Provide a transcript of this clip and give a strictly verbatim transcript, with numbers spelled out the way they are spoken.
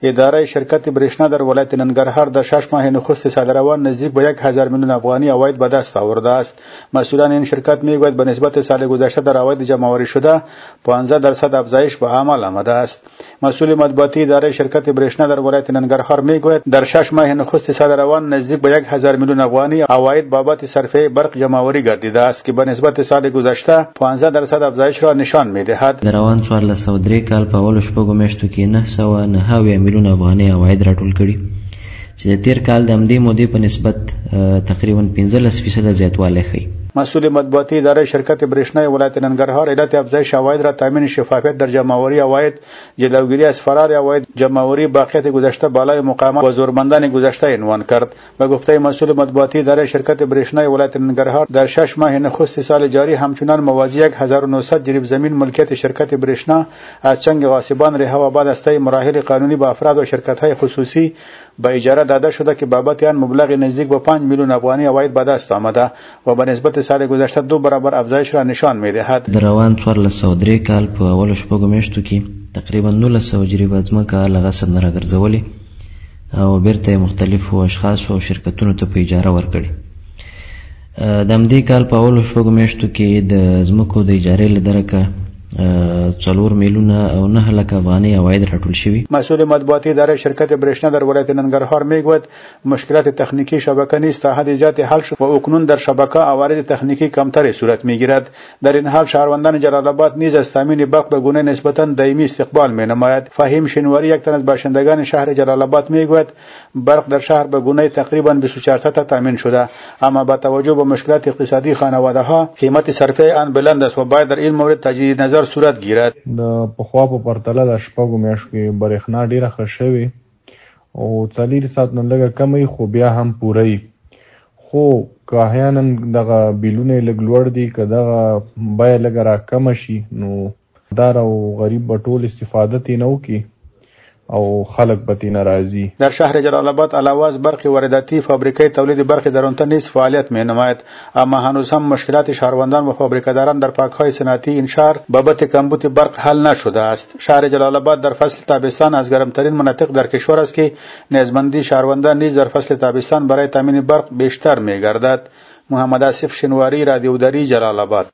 اداره شرکت برېښنا در ولایت ننگرهار در شش ماه نخست صادروان نزدیک به یک هزار میلیون افغانی عواید به دست آورده است. مسئولان این شرکت میگویند به نسبت سال گذشته در عواید جمع‌آوری شده پانزده درصد افزایش به عمل آمده است. مسئول مطبوعاتی اداره شرکت برېښنا در ولایت ننگرهار میگوید در شش ماه نخست صادروان نزدیک به یک هزار میلیون افغانی عواید بابت صرفه برق جمع‌آوری گردیده است که به نسبت سال گذشته پانزده درصد افزایش را نشان می‌دهد. در روان څوارلس سوه درې کال په اولو شپږو میاشتو کې نهه سوه نهه اویا میلیونه افغانۍ عواید راټول کړي چې د تیر کال د همدې مودې په نسبت تقریبا پنځلس فیصده زیاتوالی ښیي. مسئول مطبوعاتی اداره شرکت برېښنا ولایت ننگرهار علت افزایش عواید را تامین شفافیت در جمع‌آوری عواید، جلوگیری از فرار عواید جمع‌آوری باقیات گذشته بالای مقامات و زورمندان گذشته عنوان کرد. به گفته مسئول مطبوعاتی اداره شرکت برېښنا ولایت ننگرهار در شش ماه نخست سال جاری همچنان موازی یک هزار و نهصد جریب زمین ملکیت شرکت برېښنا از چنگ غاصبان رها و بعد از طی مراحل قانونی به افراد و شرکت‌های خصوصی به اجاره داده شده که بابت آن مبلغ نزدیک به پنج میلیون افغانی عواید به دست آمده و به نسبت سال گذشته دو برابر افزایش را نشان می‌دهد. در روان څوارلس سوه درې کال په اولو شپږو میاشتو کې تقریبا نولس سوه جریبه ځمکه له غصب نه راګرځولې او بیرته یې مختلفو اشخاصو او شرکتونو ته په اجاره ورکړې. د همدې کال په اولو شپږو میاشتو کې د ځمکو د اجارې له درکه څلور میلیونه او نه لک افغانۍ عواید راټول شوي. مسئول مطبوعاتی اداره شرکت برېښنا در ولایت ننگرهار میگوید مشکلات تکنیکی شبکه نیز تا حد زیادی حل شد و اکنون در شبکه عوارض تکنیکی کمتری صورت میگیرد. در این حال شهروندان جلال آباد نیز از تامین برق به گونه نسبتا دائمی استقبال مینماید. فهیم شنواری یک تن از باشندگان شهر جلال آباد میگوید برق در شهر به گونه تقریبا بیست و چهار تا تامین شده، اما با توجه به مشکلات اقتصادی خانواده ها قیمت صرفه آن بلند است و باید در این مورد تجدید نظر صورت گیرد. د پخوا په پرتله د شپږو میاشتو کې برېښنا ډیره ښه شوې او څلور ساعت نه لږه کمه خو بیا هم پوره خو که احیانا دغه بیلونه لږ لوړ دي که دغه بیه لږه را کمه شي نو دار او غریب به ټول استفاده ترې نه وکړي او خلق به ترې ناراضي. در شهر جلال آباد علاوه از برق وارداتی فابریکه تولید برق درونته نیز فعالیت مینماید، اما هنوز هم مشکلات شهروندان و فابریکه‌داران در پارک‌های صنعتی این شهر بابت کمبود برق حل نشده است. شهر جلال آباد در فصل تابستان از گرمترین مناطق در کشور است که نیازمندی شهروندان نیز در فصل تابستان برای تامین برق بیشتر می‌گردد. محمد آصف شنواری، رادیو دری، جلال آباد.